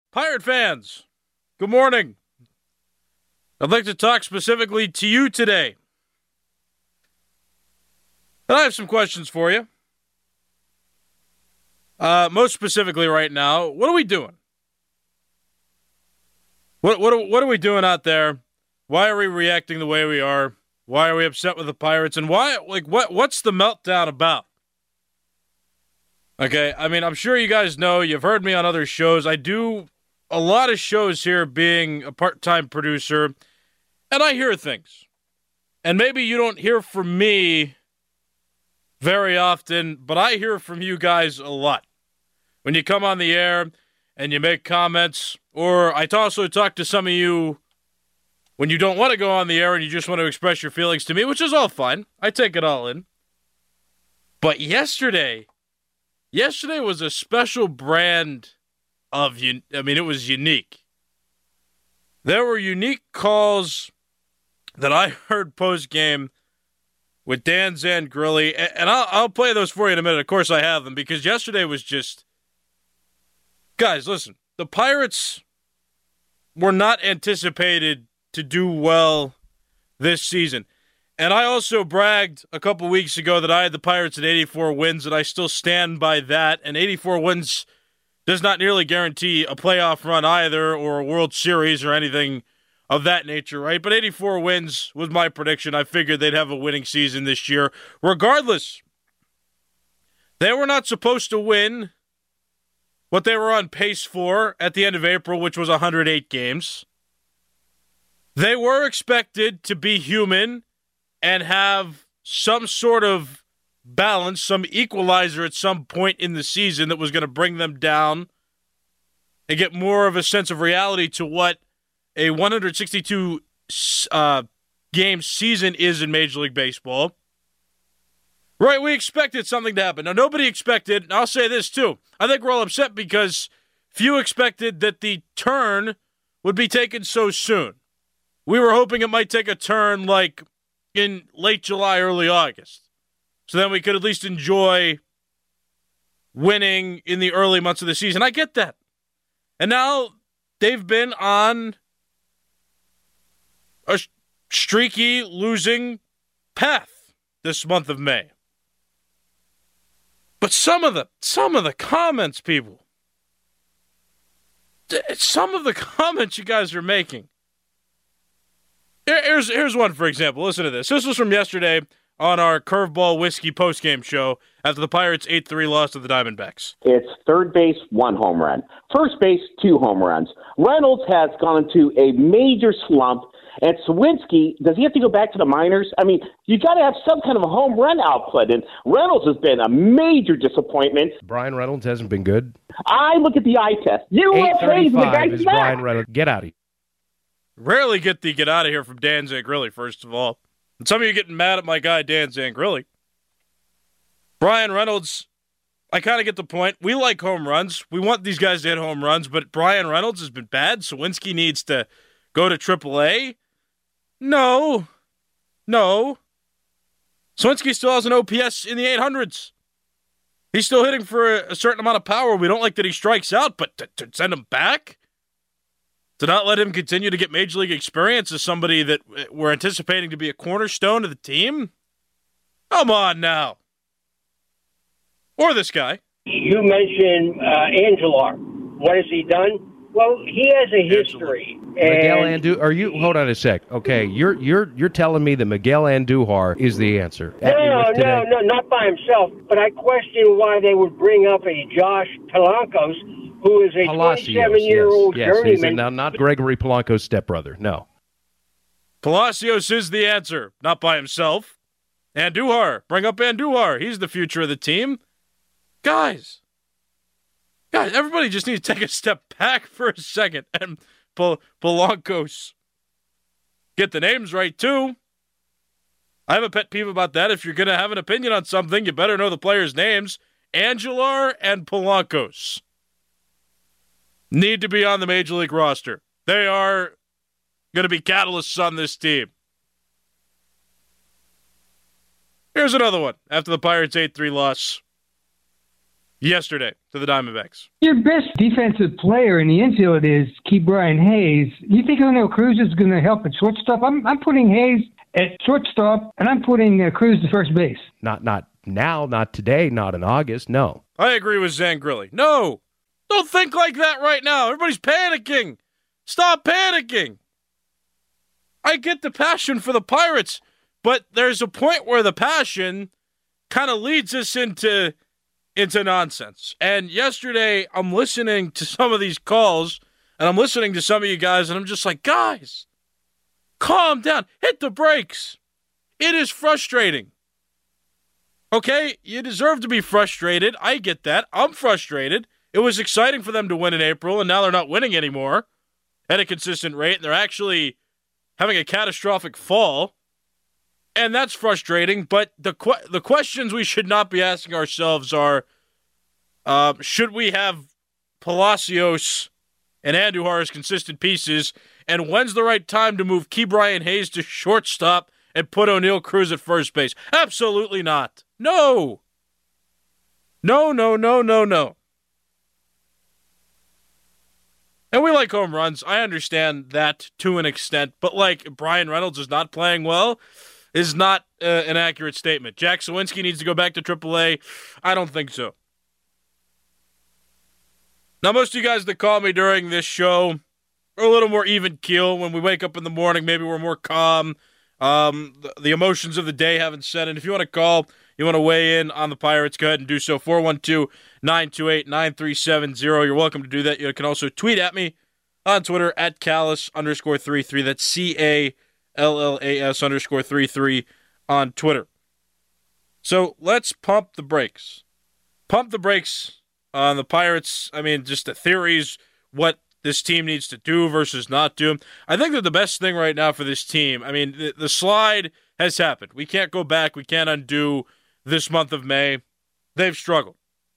Pirate fans, good morning. I'd like to talk specifically to you today. And I have some questions for you. Most specifically right now, what are we doing? What are we doing out there? Why are we reacting the way we are? Why are we upset with the Pirates? And what's the meltdown about? Okay, I mean, I'm sure you guys know, you've heard me on other shows. I do a lot of shows here being a part-time producer, and I hear things. And maybe you don't hear from me very often, but I hear from you guys a lot. When you come on the air and you make comments, or I also talk to some of you when you don't want to go on the air and you just want to express your feelings to me, which is all fine. I take it all in. But yesterday was a special brand of, it was unique. There were unique calls that I heard post-game with Dan Zangrilli, and I'll play those for you in a minute. Of course I have them, because yesterday was just... Guys, listen, the Pirates were not anticipated to do well this season. And I also bragged a couple weeks ago that I had the Pirates at 84 wins, and I still stand by that. And 84 wins does not nearly guarantee a playoff run either, or a World Series or anything of that nature, right? But 84 wins was my prediction. I figured they'd have a winning season this year. Regardless, they were not supposed to win what they were on pace for at the end of April, which was 108 games. They were expected to be human and have some sort of balance, some equalizer at some point in the season that was going to bring them down and get more of a sense of reality to what a 162 game season is in Major League Baseball. Right, we expected something to happen. Now, nobody expected, and I'll say this too, I think we're all upset because few expected that the turn would be taken so soon. We were hoping it might take a turn like in late July, early August. So then we could at least enjoy winning in the early months of the season. I get that. And now they've been on a streaky losing path this month of May. But some of the comments, people, some of the comments you guys are making. Here's one, for example. Listen to this. This was from yesterday on our Curveball Whiskey postgame show after the Pirates' 8-3 loss to the Diamondbacks. It's third base, 1 home run. First base, 2 home runs. Reynolds has gone into a major slump. And Suwinski, does he have to go back to the minors? I mean, you got to have some kind of a home run output. And Reynolds has been a major disappointment. Brian Reynolds hasn't been good. I look at the eye test. UFA's the guy's is back. Brian Reynolds. Get out of here. Rarely get the get out of here from Dan Zangrilli, first of all. And some of you getting mad at my guy, Dan Zangrilli. Brian Reynolds, I kind of get the point. We like home runs. We want these guys to hit home runs, but Brian Reynolds has been bad. Suwinski needs to go to AAA. No. Suwinski still has an OPS in the 800s. He's still hitting for a certain amount of power. We don't like that he strikes out, but to send him back? To not let him continue to get Major League experience as somebody that we're anticipating to be a cornerstone of the team? Come on now. Or this guy. You mentioned Angelar. What has he done? Well, he has a history. Miguel Andujar. Are you? Hold on a sec. Okay, you're telling me that Miguel Andujar is the answer? No, not by himself. But I question why they would bring up a Josh Palancos, who is a 27-year-old journeyman. Now, not Gregory Polanco's stepbrother. No. Palacios is the answer, not by himself. Andujar. Bring up Andujar. He's the future of the team. Guys, everybody just needs to take a step back for a second. And Palancos. Get the names right, too. I have a pet peeve about that. If you're going to have an opinion on something, you better know the players' names. Angelar and Palancos need to be on the Major League roster. They are going to be catalysts on this team. Here's another one after the Pirates' 8-3 loss. yesterday to the Diamondbacks. Your best defensive player in the infield is Ke'Bryan Hayes. You think Oneil Cruz is going to help at shortstop? I'm putting Hayes at shortstop, and I'm putting Cruz to first base. Not now, not today, not in August, no. I agree with Zangrilli. No, don't think like that right now. Everybody's panicking. Stop panicking. I get the passion for the Pirates, but there's a point where the passion kind of leads us into nonsense. And yesterday, I'm listening to some of these calls, and I'm listening to some of you guys, and I'm just like, guys, calm down. Hit the brakes. It is frustrating. Okay, you deserve to be frustrated. I get that. I'm frustrated. It was exciting for them to win in April, and now they're not winning anymore at a consistent rate, and they're actually having a catastrophic fall. And that's frustrating, but the questions we should not be asking ourselves are, should we have Palacios and Andujar as consistent pieces, and when's the right time to move Ke'Bryan Hayes to shortstop and put Oneil Cruz at first base? Absolutely not. No. No. And we like home runs. I understand that to an extent, but Bryan Reynolds is not playing well is not an accurate statement. Jack Suwinski needs to go back to AAA. I don't think so. Now, most of you guys that call me during this show are a little more even keel. When we wake up in the morning, maybe we're more calm. The emotions of the day haven't set in. If you want to call, you want to weigh in on the Pirates, go ahead and do so. 412-928-9370. You're welcome to do that. You can also tweet at me on Twitter at Callis_33. That's CALLAS_33 on Twitter. So let's pump the brakes. Pump the brakes on the Pirates. I mean, just the theories, what this team needs to do versus not do. I think that the best thing right now for this team, I mean, the slide has happened. We can't go back. We can't undo this month of May. They've struggled.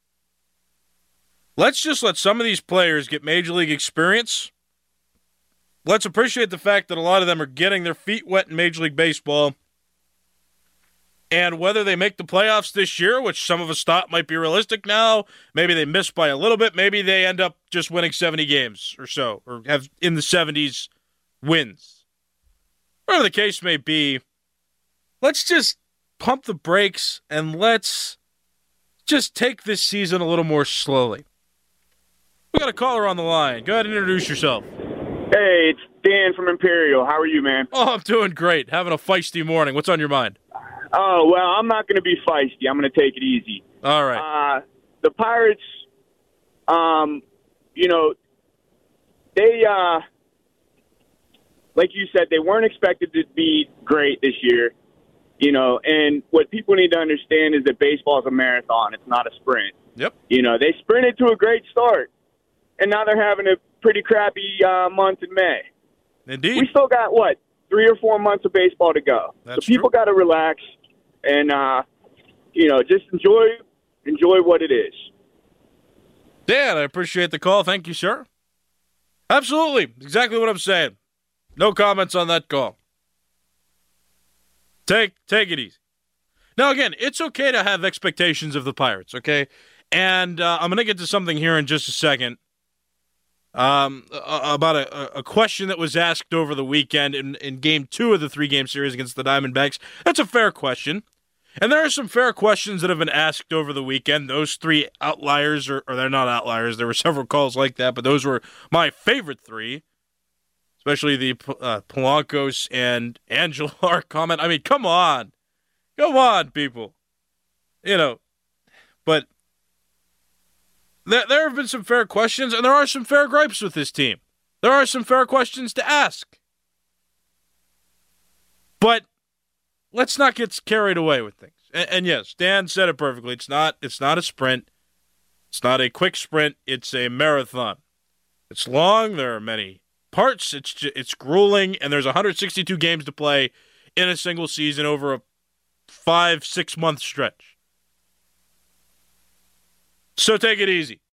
Let's just let some of these players get Major League experience. Let's appreciate the fact that a lot of them are getting their feet wet in Major League Baseball. And whether they make the playoffs this year, which some of us thought might be realistic now, maybe they miss by a little bit, maybe they end up just winning 70 games or so, or have in the 70s wins. Whatever the case may be, let's just pump the brakes and let's just take this season a little more slowly. We got a caller on the line. Go ahead and introduce yourself. Hey, it's Dan from Imperial. How are you, man? Oh, I'm doing great. Having a feisty morning. What's on your mind? Oh, well, I'm not going to be feisty. I'm going to take it easy. All right. The Pirates, they, like you said, they weren't expected to be great this year, and what people need to understand is that baseball is a marathon. It's not a sprint. Yep. They sprinted to a great start, and now they're having a pretty crappy month in May. Indeed. We still got, 3 or 4 months of baseball to go. That's so people got to relax and, just enjoy what it is. Dan, I appreciate the call. Thank you, sir. Absolutely. Exactly what I'm saying. No comments on that call. Take it easy. Now, again, it's okay to have expectations of the Pirates, okay? And I'm going to get to something here in just a second. About a question that was asked over the weekend in Game 2 of the 3-game series against the Diamondbacks. That's a fair question. And there are some fair questions that have been asked over the weekend. Those 3 outliers, or they're not outliers. There were several calls like that, but those were my favorite 3, especially the Polanco's and Andujar comment. I mean, come on. Come on, people. But there have been some fair questions, and there are some fair gripes with this team. There are some fair questions to ask. But let's not get carried away with things. And yes, Dan said it perfectly. It's not a sprint. It's not a quick sprint. It's a marathon. It's long. There are many parts. It's grueling, and there's 162 games to play in a single season over a 5-6 month stretch. So take it easy.